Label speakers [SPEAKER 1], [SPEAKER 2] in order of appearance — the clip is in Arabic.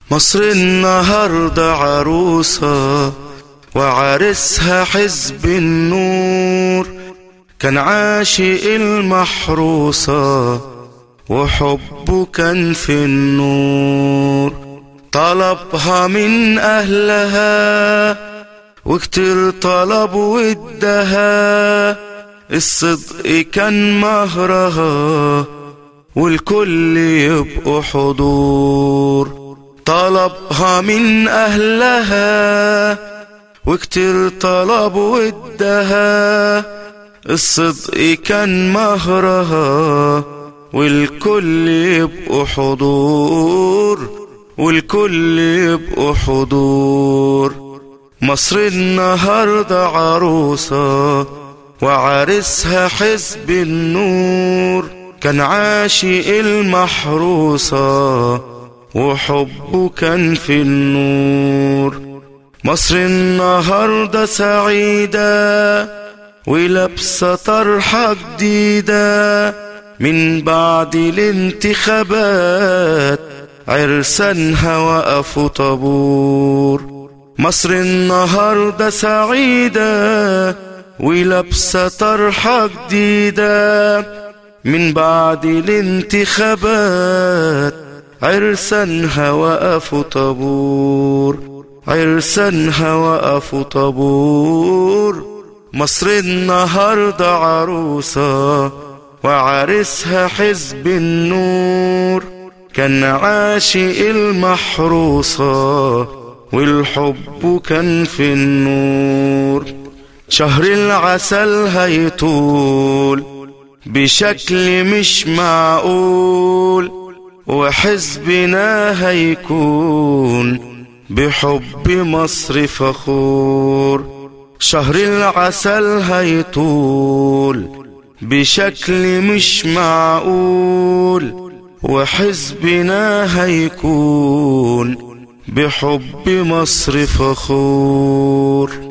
[SPEAKER 1] مصر النهاردة عروسة وعرسها حزب النور، كان عاشق المحروسة وحبه كان في النور. طلبها من أهلها وكتير طلب ودها، الصدق كان مهرها والكل يبقوا حضور. طلبها من أهلها وكتير طلب ودها، الصدق كان مهرها والكل يبقوا حضور، والكل يبقوا حضور. مصر النهاردة عروسة وعرسها حزب النور، كان عاشق المحروسة وحبه كان في النور. مصر النهاردة سعيدة ولابسة طرحة جديدة، من بعد الانتخابات عرسانها وقفوا طابور. مصر النهاردة سعيدة ولابسة طرحة جديدة، من بعد الانتخابات عرسانها وقفوا طابور، عرسانها وقفوا طابور. مصر النهاردة عروسة وعرسها حزب النور، كان عاشق المحروسة والحب كان في النور. شهر العسل هيطول بشكل مش معقول، وحزبنا هيكون بحب مصر فخور. شهر العسل هيطول بشكل مش معقول، وحزبنا هيكون بحب مصر فخور.